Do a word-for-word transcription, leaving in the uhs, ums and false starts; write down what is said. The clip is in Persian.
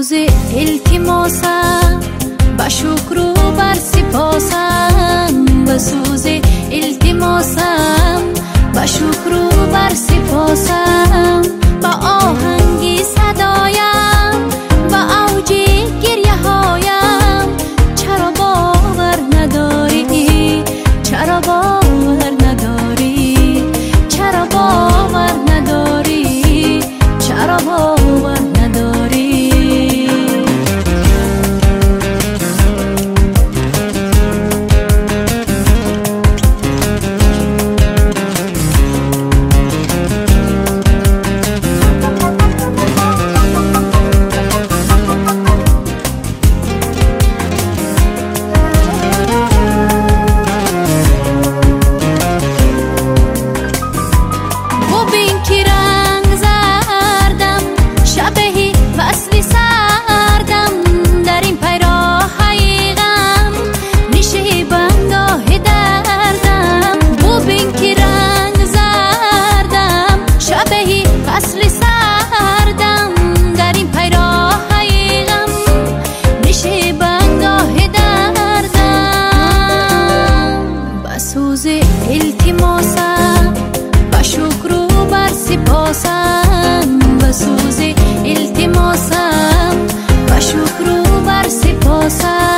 سوز التماسم، با شکر و بر سپاسم. به سوز التماسم، با شکر و بر سپاسم. با آهنگ صدایم، با اوج گریه هایم، چرا باور نداری؟ چرا باور نداری؟ چرا باور نداری؟ چرا باور نداری؟ التماسم، با شکر و بر سپاسم. به سوز التماسم، با شکر و بر سپاسم.